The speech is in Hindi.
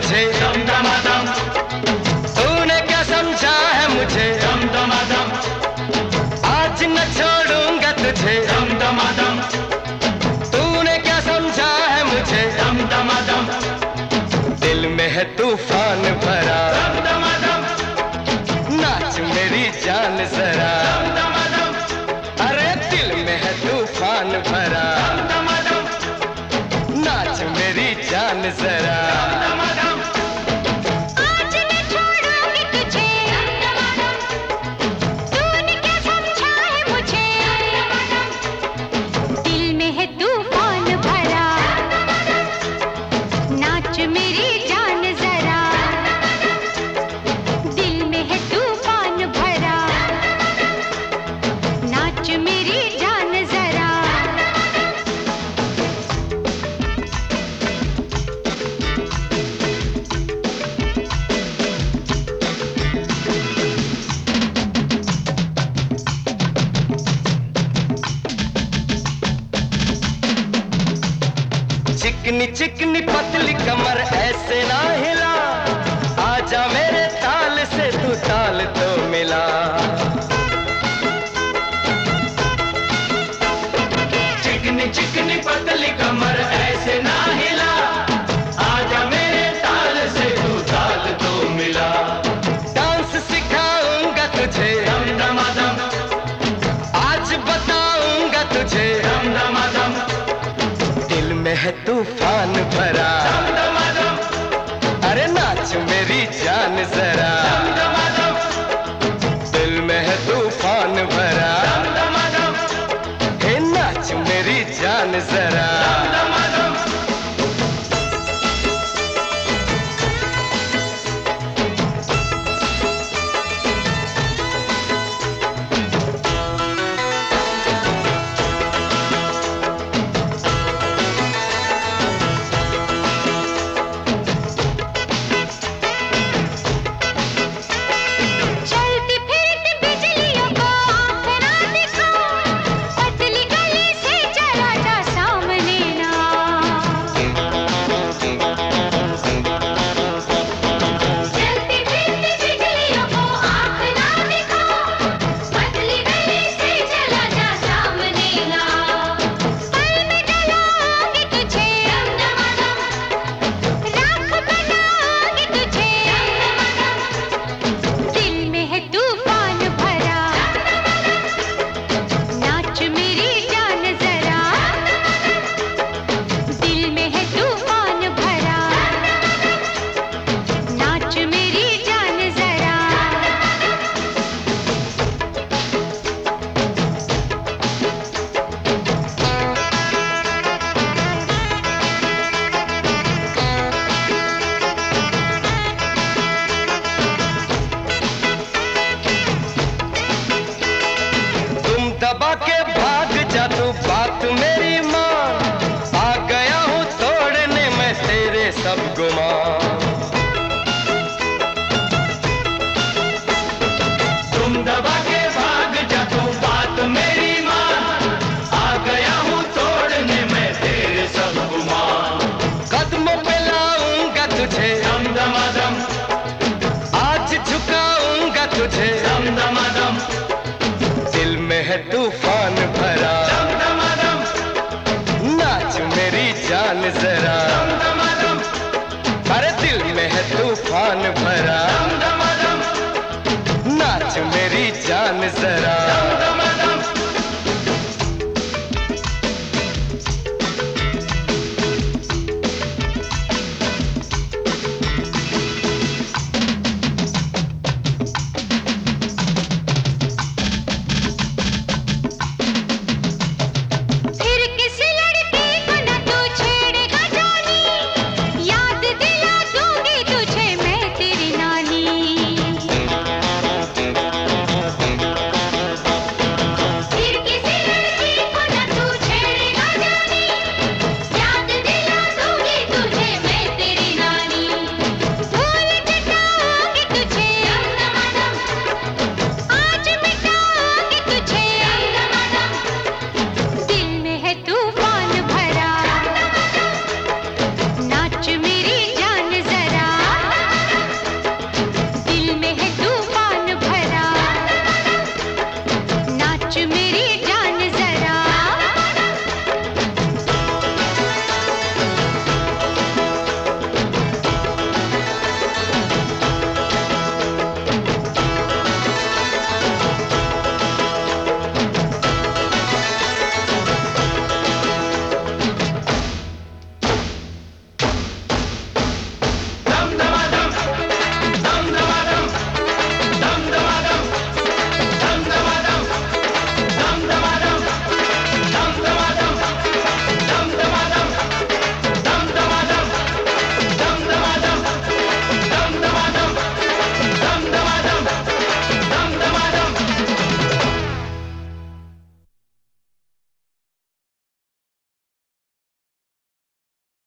तुझे, दम दमादम। तूने क्या समझा है मुझे, दम दमादम। आज न छोड़ूंगा तुझे, दम दमादम। तूने क्या समझा है मुझे, दम दमादम। दिल में है तूफान भरा, दम दमादम। नाच मेरी जान जरा, दम दमादम। अरे दिल में है तूफान भरा, दम दमादम। नाच मेरी जान जरा। दमादम। आज मैं छोड़ूंगी तुझे, तूने क्या समझा है मुझे, दिल में है तूफान भरा, नाच मेरी जान जरा, दिल में है तूफान भरा, नाच मेरी जान जरा। चिकनी चिकनी पतली कमर ऐसे ना हिला, आजा मेरे ताल से तू ताल तो मिला। चिकनी चिकनी पतली कमर ऐसे ना हिला, आजा मेरे ताल से तू ताल तो मिला। डांस सिखाऊंगा तुझे, दम दमादम। आज बताऊंगा तुझे, दम दमादम। दिल में है तूफान भरा, दम दमादम। अरे नाच मेरी जान जरा, दम दमादम। दिल में है तूफान भरा, दम दमादम। हे नाच मेरी जान जरा। दम दमादम। चलती फिरती बिजलियों को आँख ना दिखाओ, पतली गली से जरा जा सामने ना। चलती फिरती बिजलियों को आँख ना दिखाओ, पतली गली से जरा जा सामने ना। पल में जलाऊंगी तुझे, दम दमादम। राख बनाऊंगी तुझे, दिल में है तूफान भरा, नाच मेरी जान जरा, दिल में है तूफान भरा, नाच मेरी जान जरा। तुम दबा के भाग जा, तू बात मेरी मान, आ गया हूँ तोड़ने मैं तेरे सब गुमान। तुम दबा के भाग जा, तू बात मेरी मान, आ गया हूँ तोड़ने में तेरे सब गुमान। कदमों पे लाऊंगा तुझे, दम दमादम। आज झुकाऊंगा तुझे, दम दमादम। दिल में है तूफान भरा, दम दमादम। नाच मेरी जान जरा, दम दमादम। अरे दिल में है तूफान भरा।